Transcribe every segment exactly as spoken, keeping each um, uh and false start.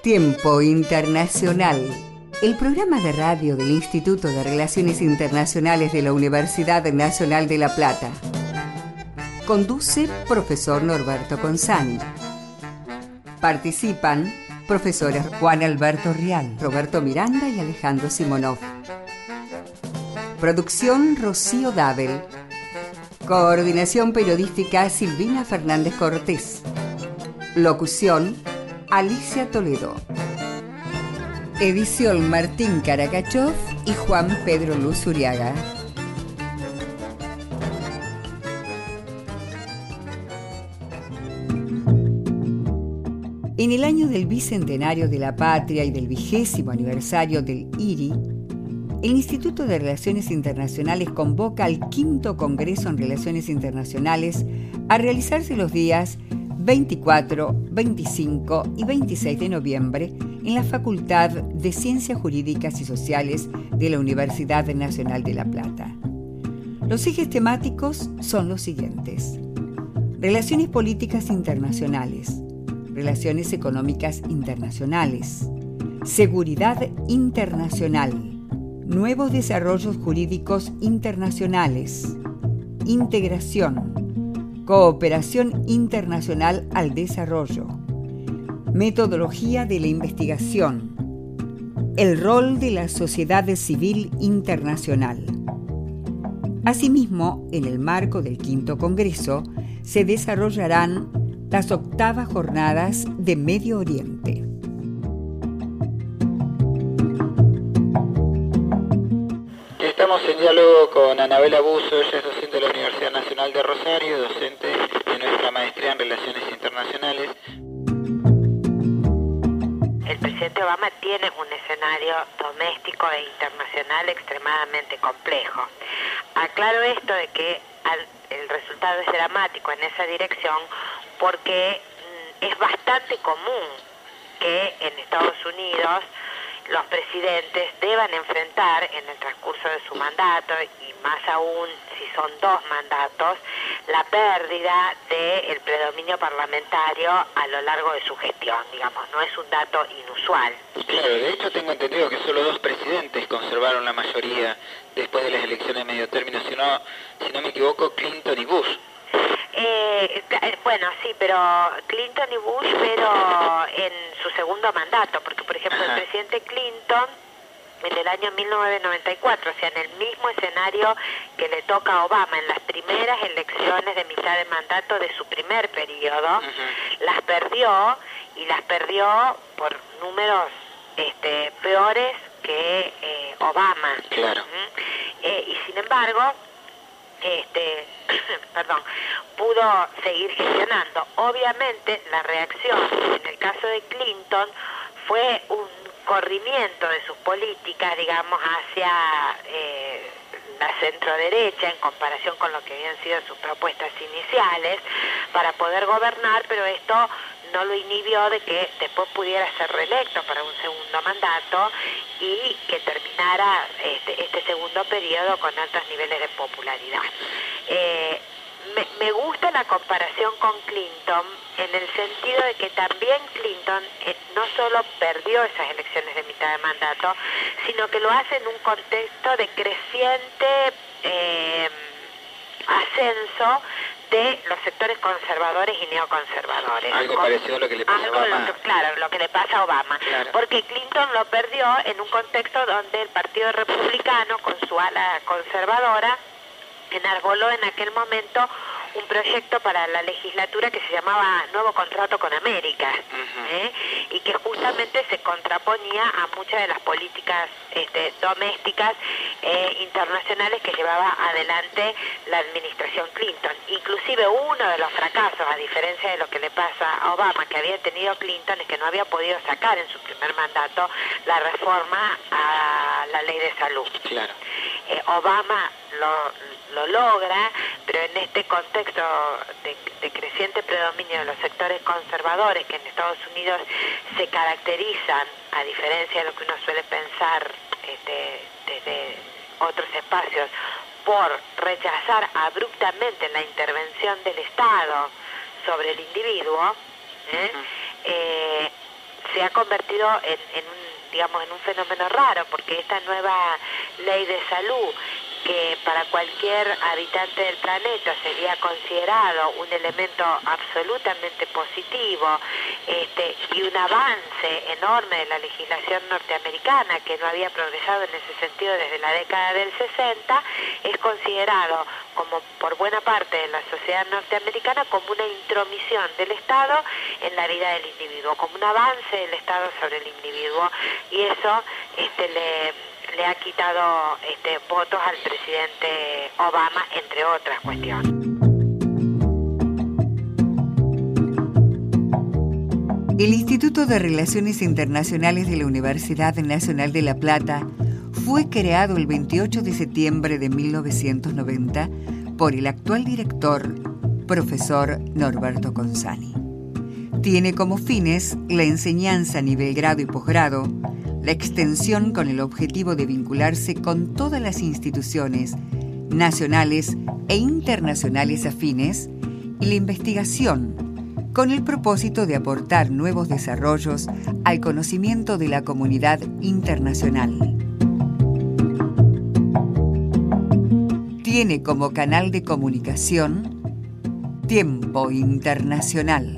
Tiempo Internacional, el programa de radio del Instituto de Relaciones Internacionales de la Universidad Nacional de La Plata. Conduce profesor Norberto Consani. Participan profesores Juan Alberto Rial, Roberto Miranda y Alejandro Simonov. Producción Rocío Dabel. Coordinación periodística Silvina Fernández Cortés. Locución Alicia Toledo. Edición Martín Caracachov y Juan Pedro Luz Uriaga. En el año del bicentenario de la patria y del vigésimo aniversario del I R I, el Instituto de Relaciones Internacionales convoca al quinto Congreso en Relaciones Internacionales a realizarse los días veinticuatro, veinticinco y veintiséis de noviembre en la Facultad de Ciencias Jurídicas y Sociales de la Universidad Nacional de La Plata. Los ejes temáticos son los siguientes: relaciones políticas internacionales, relaciones económicas internacionales, seguridad internacional, nuevos desarrollos jurídicos internacionales, integración, cooperación internacional al desarrollo, metodología de la investigación, el rol de la sociedad civil internacional. Asimismo, en el marco del quinto Congreso, se desarrollarán las octavas jornadas de Medio Oriente. Estamos en diálogo con Anabela Buzo. Ella es docente de la Universidad Nacional de Rosario, docente de nuestra maestría en Relaciones Internacionales. El presidente Obama tiene un escenario doméstico e internacional extremadamente complejo. Aclaro esto de que al, el resultado es dramático en esa dirección porque mm, es bastante común que en Estados Unidos los presidentes deban enfrentar en el transcurso de su mandato, y más aún si son dos mandatos, la pérdida del predominio parlamentario a lo largo de su gestión. Digamos, no es un dato inusual. Claro, de hecho tengo entendido que solo dos presidentes conservaron la mayoría después de las elecciones de medio término, si no, si no me equivoco, Clinton y Bush. Eh, bueno, sí, pero Clinton y Bush, pero en su segundo mandato, porque por ejemplo Ajá. el presidente Clinton en el año mil novecientos noventa y cuatro, o sea, en el mismo escenario que le toca a Obama, en las primeras elecciones de mitad de mandato de su primer periodo, uh-huh. las perdió, y las perdió por números este, peores que eh, Obama. Claro. ¿Mm? Eh, y sin embargo, este, perdón, pudo seguir gestionando. Obviamente la reacción en el caso de Clinton fue un corrimiento de sus políticas, digamos, hacia eh, la centro-derecha en comparación con lo que habían sido sus propuestas iniciales para poder gobernar, pero esto no lo inhibió de que después pudiera ser reelecto para un segundo mandato y que terminara este, este segundo periodo con altos niveles de popularidad. Eh, me, me gusta la comparación con Clinton en el sentido de que también Clinton eh, no solo perdió esas elecciones de mitad de mandato, sino que lo hace en un contexto de creciente eh, ascenso de los sectores conservadores y neoconservadores. Algo Con, parecido a lo que le pasa algo a Obama. Lo que, claro, lo que le pasa a Obama. Claro. Porque Clinton lo perdió en un contexto donde el Partido Republicano, con su ala conservadora, enarboló en aquel momento un proyecto para la legislatura que se llamaba Nuevo Contrato con América, uh-huh. ¿eh? y que justamente se contraponía a muchas de las políticas este, domésticas eh, internacionales que llevaba adelante la administración Clinton. Inclusive uno de los fracasos, a diferencia de lo que le pasa a Obama, que había tenido Clinton, es que no había podido sacar en su primer mandato la reforma a la ley de salud. Claro. Eh, Obama lo, lo logra, pero en este contexto de, de creciente predominio de los sectores conservadores que en Estados Unidos se caracterizan, a diferencia de lo que uno suele pensar este, desde otros espacios, por rechazar abruptamente la intervención del Estado sobre el individuo, ¿eh? Uh-huh. eh, se ha convertido en, en un, digamos, en un fenómeno raro, porque esta nueva ley de salud, que para cualquier habitante del planeta sería considerado un elemento absolutamente positivo, este, y un avance enorme de la legislación norteamericana, que no había progresado en ese sentido desde la década del sesenta, es considerado como por buena parte de la sociedad norteamericana como una intromisión del Estado en la vida del individuo, como un avance del Estado sobre el individuo, y eso este, le... le ha quitado este, votos al presidente Obama, entre otras cuestiones. El Instituto de Relaciones Internacionales de la Universidad Nacional de La Plata fue creado el veintiocho de septiembre de mil novecientos noventa por el actual director, profesor Norberto Consani. Tiene como fines la enseñanza a nivel grado y posgrado, la extensión con el objetivo de vincularse con todas las instituciones nacionales e internacionales afines y la investigación con el propósito de aportar nuevos desarrollos al conocimiento de la comunidad internacional. Tiene como canal de comunicación Tiempo Internacional.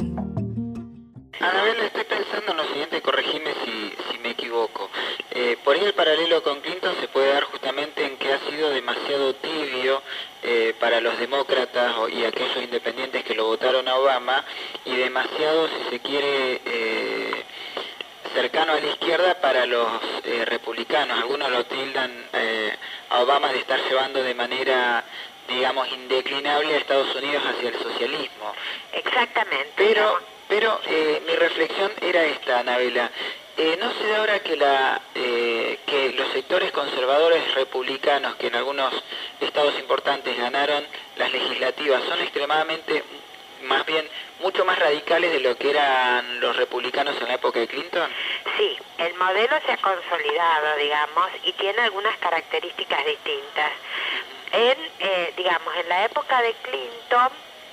Anabel, estoy pensando en lo siguiente, corregime si, si me equivoco. Eh, por ahí el paralelo con Clinton se puede dar justamente en que ha sido demasiado tibio eh, para los demócratas y aquellos independientes que lo votaron a Obama, y demasiado, si se quiere, eh, cercano a la izquierda para los eh, republicanos. Algunos lo tildan eh, a Obama de estar llevando de manera, digamos, indeclinable a Estados Unidos hacia el socialismo. Exactamente. Pero... Pero eh, mi reflexión era esta, Anabela. Eh, ¿No se da ahora que, la, eh, que los sectores conservadores republicanos, que en algunos estados importantes ganaron las legislativas, son extremadamente, más bien, mucho más radicales de lo que eran los republicanos en la época de Clinton? Sí, el modelo se ha consolidado, digamos, y tiene algunas características distintas. En, eh, digamos, en la época de Clinton,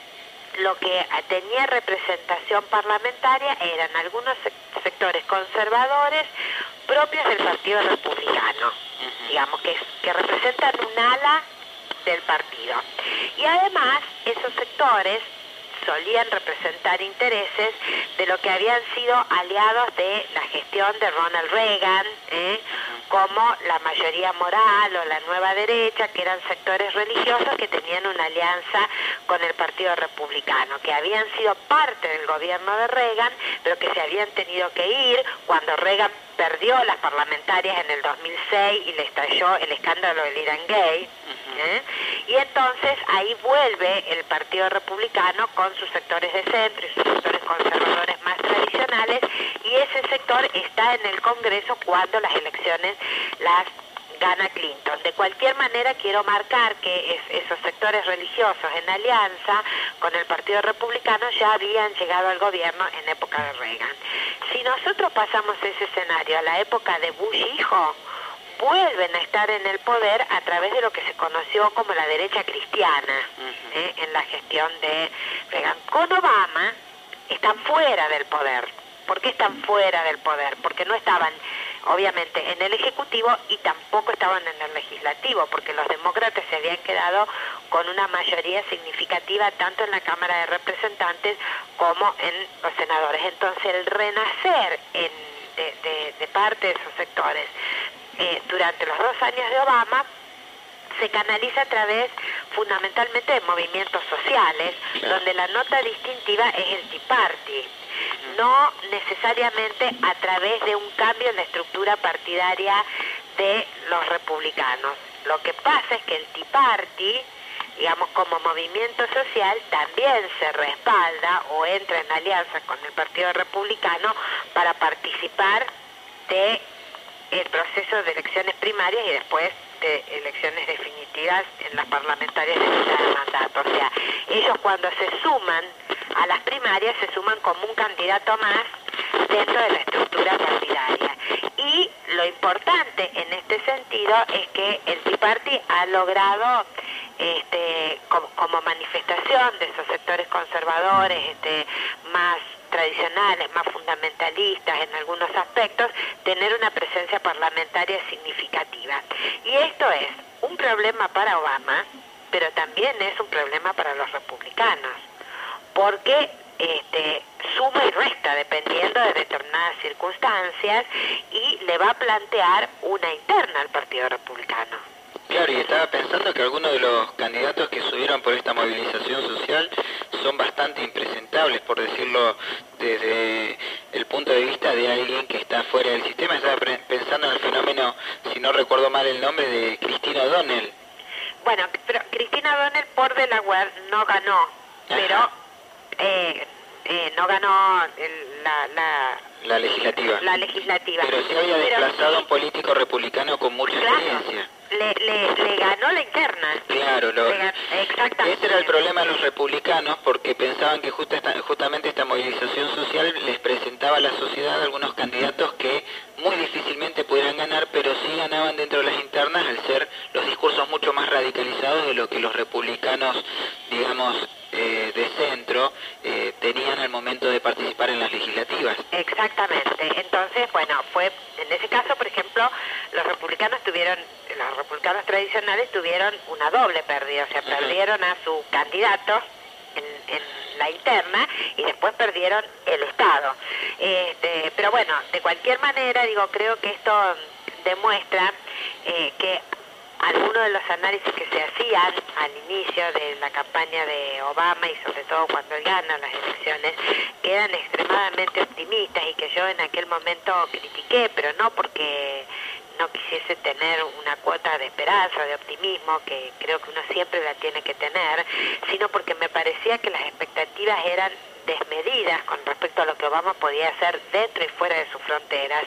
lo que tenía representación parlamentaria eran algunos sectores conservadores propios del Partido Republicano, digamos, que, que representan un ala del partido. Y además, esos sectores solían representar intereses de lo que habían sido aliados de la gestión de Ronald Reagan, ¿eh? como la mayoría moral o la nueva derecha, que eran sectores religiosos que tenían una alianza con el Partido Republicano, que habían sido parte del gobierno de Reagan, pero que se habían tenido que ir cuando Reagan perdió las parlamentarias en el dos mil seis y le estalló el escándalo del Irán Gay, ¿eh? Y entonces ahí vuelve el Partido Republicano con sus sectores de centro y sus sectores conservadores más tradicionales, y ese sector está en el Congreso cuando las elecciones las gana Clinton. De cualquier manera, quiero marcar que es, esos sectores religiosos en alianza con el Partido Republicano ya habían llegado al gobierno en época de Reagan. Si nosotros pasamos ese escenario a la época de Bush hijo, vuelven a estar en el poder a través de lo que se conoció como la derecha cristiana, ¿eh? en la gestión de Reagan. Con Obama están fuera del poder. ¿Por qué están fuera del poder? Porque no estaban, obviamente, en el Ejecutivo y tampoco estaban en el Legislativo, porque los demócratas se habían quedado con una mayoría significativa tanto en la Cámara de Representantes como en los senadores. Entonces, el renacer en, de, de, de parte de esos sectores eh, durante los dos años de Obama se canaliza a través fundamentalmente de movimientos sociales, donde la nota distintiva es el Tea Party, no necesariamente a través de un cambio en la estructura partidaria de los republicanos. Lo que pasa es que el Tea Party, digamos, como movimiento social, también se respalda o entra en alianza con el Partido Republicano para participar de el proceso de elecciones primarias y después de elecciones definitivas en las parlamentarias de mitad de mandato. O sea, ellos cuando se suman a las primarias se suman como un candidato más dentro de la estructura partidaria. Y lo importante en este sentido es que el Tea Party ha logrado, este, como, como manifestación de esos sectores conservadores este, más tradicionales, más fundamentalistas en algunos aspectos, tener una presencia parlamentaria significativa. Y esto es un problema para Obama, pero también es un problema para los republicanos, porque este, suma y resta dependiendo de determinadas circunstancias y le va a plantear una interna al Partido Republicano. Claro, y estaba pensando que algunos de los candidatos que subieron por esta movilización social son bastante impresentables, por decirlo desde el punto de vista de alguien que está fuera del sistema. Estaba pensando en el fenómeno, si no recuerdo mal el nombre, de Cristina O'Donnell. Bueno, pero Cristina O'Donnell por Delaware no ganó, Ajá. pero eh, eh, no ganó el, la... la La legislativa. La legislativa. Pero sí había desplazado a un político republicano con mucha claro, experiencia. Le, le, le ganó la interna. Claro, lo, ganó, exactamente. Ese era el problema de los republicanos, porque pensaban que justa esta, justamente esta movilización social les presentaba a la sociedad algunos candidatos que muy difícilmente pudieran ganar, pero sí ganaban dentro de las internas al ser los discursos mucho más radicalizados de lo que los republicanos, digamos, eh, de centro, eh, tenían al momento de participar en las legislativas. Exactamente. Entonces, bueno, fue en ese caso, por ejemplo, los republicanos tuvieron, los republicanos tradicionales tuvieron una doble pérdida, o sea, uh-huh. perdieron a su candidato en, en la interna y después perdieron el Estado. Este, pero bueno, de cualquier manera, digo, creo que esto demuestra eh, que algunos de los análisis que se hacían al inicio de la campaña de Obama y sobre todo cuando él gana las elecciones, que eran extremadamente optimistas y que yo en aquel momento critiqué, pero no porque no quisiese tener una cuota de esperanza, de optimismo, que creo que uno siempre la tiene que tener, sino porque me parecía que las expectativas eran desmedidas con respecto a lo que Obama podía hacer dentro y fuera de sus fronteras,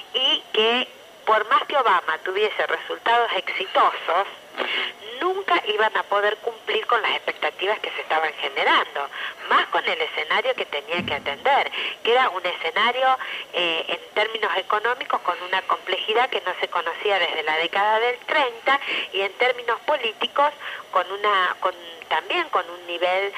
y que por más que Obama tuviese resultados exitosos, nunca iban a poder cumplir con las expectativas que se estaban generando, más con el escenario que tenía que atender, que era un escenario eh, en términos económicos con una complejidad que no se conocía desde la década del treinta, y en términos políticos con una con también con un nivel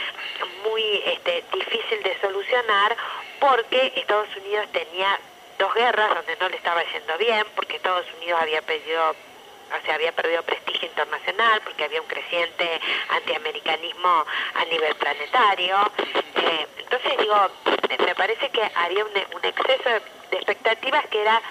muy este, difícil de solucionar, porque Estados Unidos tenía dos guerras donde no le estaba yendo bien, porque Estados Unidos había perdido, o sea, había perdido prestigio internacional, porque había un creciente antiamericanismo a nivel planetario. Eh, entonces, digo, me parece que había un, un exceso de, de expectativas que era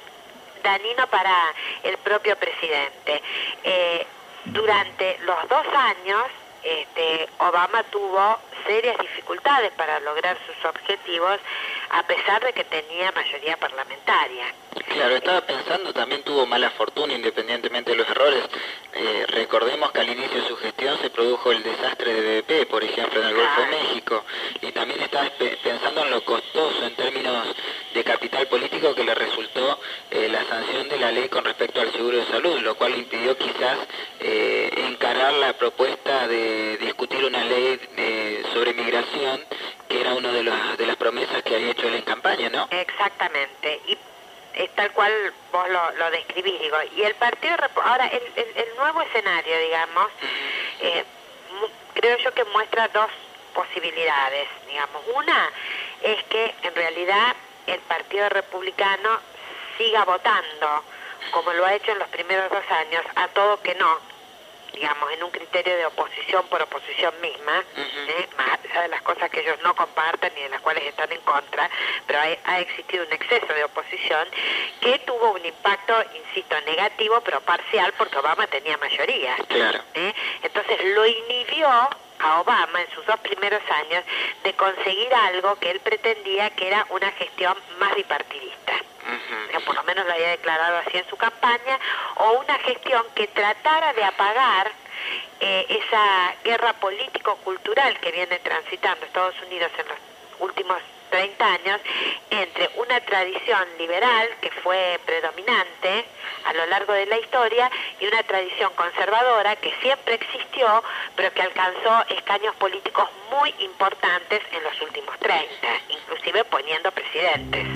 dañino para el propio presidente. Eh, durante los dos años, este, Obama tuvo serias dificultades para lograr sus objetivos, a pesar de que tenía mayoría parlamentaria. Claro, estaba pensando, también tuvo mala fortuna independientemente de los errores. Eh, recordemos que al inicio de su gestión se produjo el desastre de B P, por ejemplo, en el Golfo de México, y también estaba pe pensando en lo costoso en términos de capital político que le resultó eh, la sanción de la ley con respecto al seguro de salud, lo cual impidió quizás eh, encarar la propuesta de discutir una ley eh, sobre migración, que era una de, los, de las promesas que había hecho él en campaña, ¿no? Exactamente, y es tal cual vos lo, lo describís, digo, y el partido, ahora el, el, el nuevo escenario, digamos, eh, creo yo que muestra dos posibilidades, digamos. Una es que en realidad el Partido Republicano siga votando, como lo ha hecho en los primeros dos años, a todo que no, digamos, en un criterio de oposición por oposición misma, uh-huh. ¿eh? Más allá de las cosas que ellos no comparten y de las cuales están en contra, pero hay, ha existido un exceso de oposición que tuvo un impacto, insisto, negativo, pero parcial, porque Obama tenía mayoría. Claro. ¿eh? Entonces lo inhibió a Obama en sus dos primeros años de conseguir algo que él pretendía que era una gestión más bipartidista. Uh-huh. Que por lo menos lo había declarado así en su campaña, o una gestión que tratara de apagar eh, esa guerra político-cultural que viene transitando Estados Unidos en los últimos treinta años entre una tradición liberal que fue predominante a lo largo de la historia y una tradición conservadora que siempre existió, pero que alcanzó escaños políticos muy importantes en los últimos treinta, inclusive poniendo presidentes.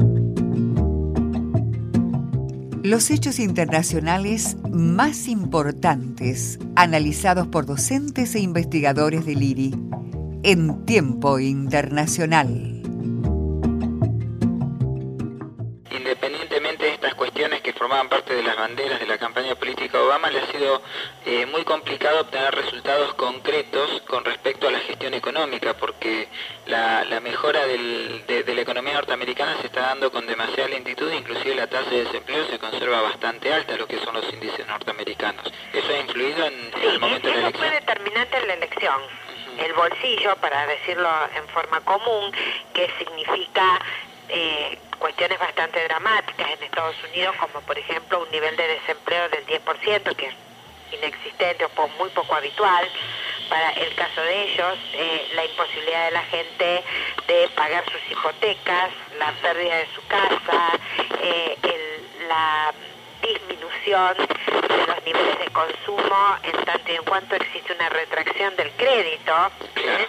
Los hechos internacionales más importantes analizados por docentes e investigadores del I R I en Tiempo Internacional. formaban parte de las banderas de la campaña política de Obama, le ha sido eh, muy complicado obtener resultados concretos con respecto a la gestión económica, porque la, la mejora del, de, de la economía norteamericana se está dando con demasiada lentitud, inclusive la tasa de desempleo se conserva bastante alta, lo que son los índices norteamericanos. ¿Eso ha influido en, sí, en el momento de la elección? elección? Eso fue determinante en la elección. El bolsillo, para decirlo en forma común, que significa eh, cuestiones bastante dramáticas en Estados Unidos, como por ejemplo un nivel de desempleo del diez por ciento, que es inexistente o muy poco habitual. Para el caso de ellos, eh, la imposibilidad de la gente de pagar sus hipotecas, la pérdida de su casa, eh, el, la disminución de los niveles de consumo en tanto y en cuanto existe una retracción del crédito, ¿eh?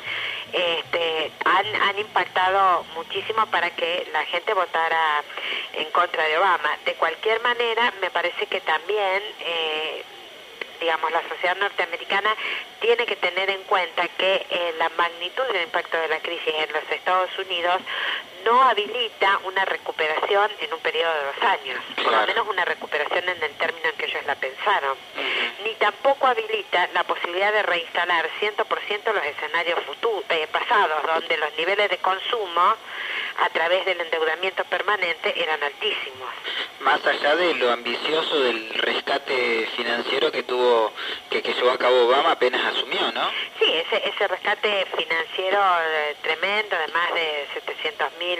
este, han, han impactado muchísimo para que la gente votara en contra de Obama. De cualquier manera, me parece que también eh, digamos, la sociedad norteamericana tiene que tener en cuenta que eh, la magnitud del impacto de la crisis en los Estados Unidos no habilita una recuperación en un periodo de dos años, claro. Por lo menos una recuperación en el término en que ellos la pensaron, uh-huh. Ni tampoco habilita la posibilidad de reinstalar cien por ciento los escenarios futuros, eh, pasados, donde los niveles de consumo a través del endeudamiento permanente eran altísimos. Más allá de lo ambicioso del rescate financiero que tuvo, que, que llevó a cabo Obama apenas asumió, ¿no? Sí, ese, ese rescate financiero eh, tremendo, de más de setecientos mil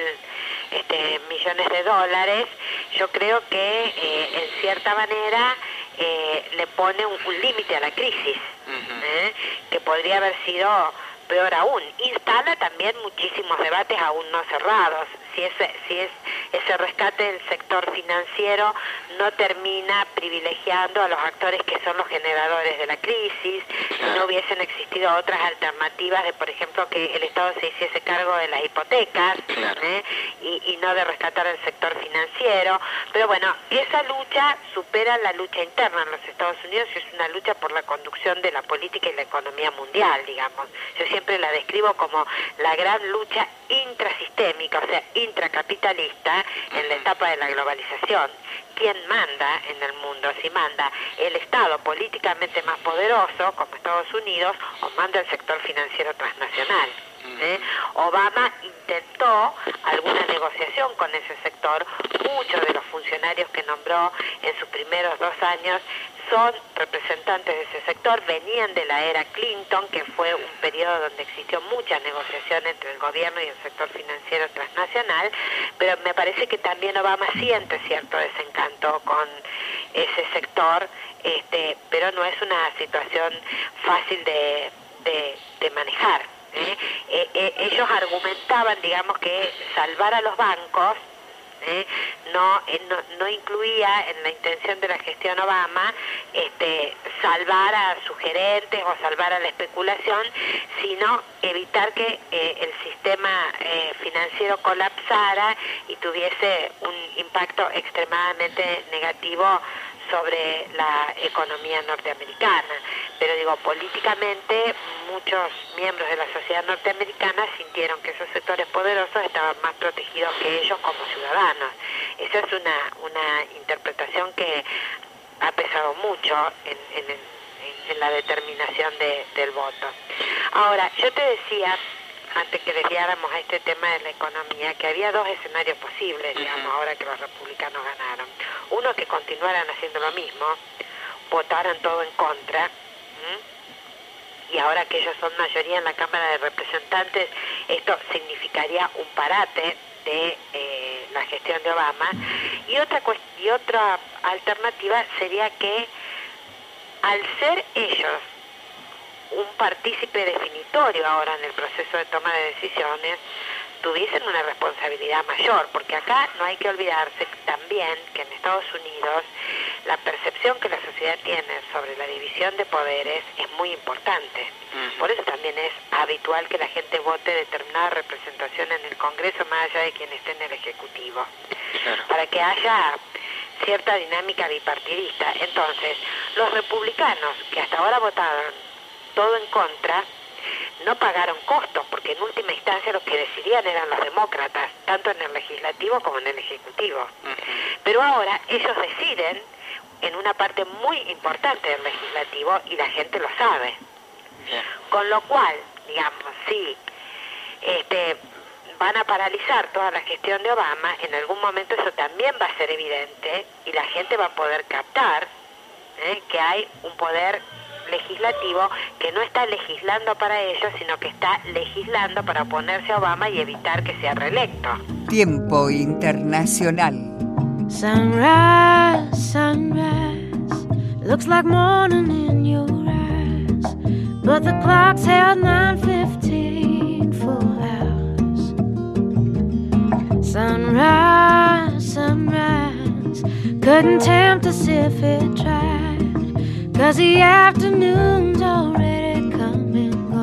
este, millones de dólares, yo creo que eh, en cierta manera eh, le pone un, un límite a la crisis, uh-huh. ¿eh? Que podría haber sido peor aún. Instala también muchísimos debates aún no cerrados. Si ese, si es ese rescate del sector financiero no termina privilegiando a los actores que son los generadores de la crisis, si no hubiesen existido otras alternativas de, por ejemplo, que el Estado se hiciese cargo de las hipotecas, ¿eh? y, y no de rescatar el sector financiero. Pero bueno, esa lucha supera la lucha interna en los Estados Unidos y es una lucha por la conducción de la política y la economía mundial, digamos. Yo siempre la describo como la gran lucha intrasistémica, o sea, intracapitalista en la etapa de la globalización. ¿Quién manda en el mundo? Si manda el Estado políticamente más poderoso, como Estados Unidos, o manda el sector financiero transnacional. ¿Eh? Obama intentó alguna negociación con ese sector. Muchos de los funcionarios que nombró en sus primeros dos años son representantes de ese sector, venían de la era Clinton, que fue un periodo donde existió mucha negociación entre el gobierno y el sector financiero transnacional, pero me parece que también Obama siente cierto desencanto con ese sector, este, pero no es una situación fácil de, de, de manejar. ¿Eh? Eh, eh, ellos argumentaban, digamos, que salvar a los bancos ¿eh? no, eh, no no incluía en la intención de la gestión Obama este, salvar a sus gerentes o salvar a la especulación, sino evitar que eh, el sistema eh, financiero colapsara y tuviese un impacto extremadamente negativo sobre la economía norteamericana. Pero digo, políticamente muchos miembros de la sociedad norteamericana sintieron que esos sectores poderosos estaban más protegidos que ellos como ciudadanos. Esa es una, una interpretación que ha pesado mucho en, en, en, en la determinación de, del voto. Ahora, yo te decía, antes que desviáramos a este tema de la economía, que había dos escenarios posibles, digamos, uh-huh. ahora que los republicanos ganaron. Uno, que continuaran haciendo lo mismo, votaran todo en contra, ¿m? Y ahora que ellos son mayoría en la Cámara de Representantes, esto significaría un parate de eh, la gestión de Obama. Y otra, y otra alternativa sería que, al ser ellos un partícipe definitorio ahora en el proceso de toma de decisiones, tuviesen una responsabilidad mayor, porque acá no hay que olvidarse también que en Estados Unidos la percepción que la sociedad tiene sobre la división de poderes es muy importante. Uh-huh. Por eso también es habitual que la gente vote determinada representación en el Congreso más allá de quien esté en el Ejecutivo, claro. Para que haya cierta dinámica bipartidista. Entonces, los republicanos que hasta ahora votaron todo en contra, no pagaron costos, porque en última instancia los que decidieron querían eran los demócratas, tanto en el legislativo como en el ejecutivo. Pero ahora ellos deciden en una parte muy importante del legislativo y la gente lo sabe. Con lo cual, digamos, sí, este, van a paralizar toda la gestión de Obama, en algún momento eso también va a ser evidente y la gente va a poder captar ¿eh? que hay un poder legislativo que no está legislando para ellos, sino que está legislando para oponerse a Obama y evitar que sea reelecto. Tiempo internacional. Sunrise, sunrise, looks like morning in your eyes, but the clock's held nine fifteen for hours. Sunrise, sunrise, couldn't tempt us if it tried, 'cause the afternoon's already come and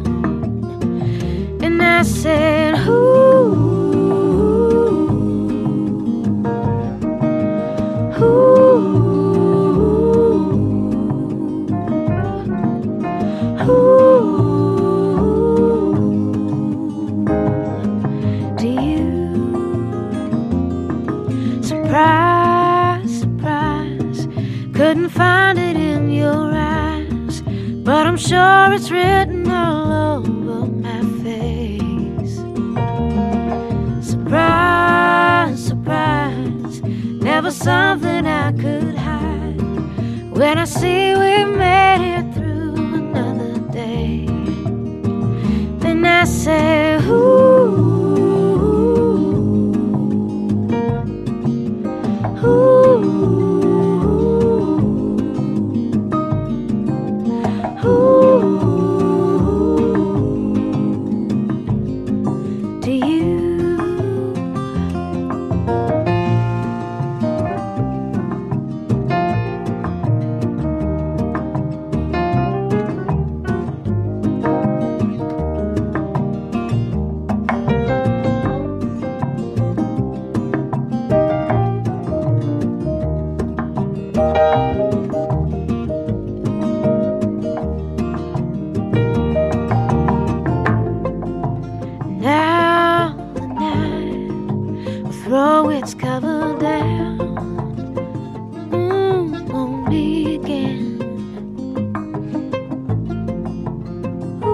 gone. And I said, ooh, couldn't find it in your eyes, but I'm sure it's written all over my face. Surprise, surprise, never something I could hide. When I see we made it through another day, then I say, ooh, ooh.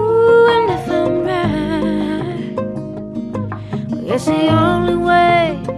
It's the only way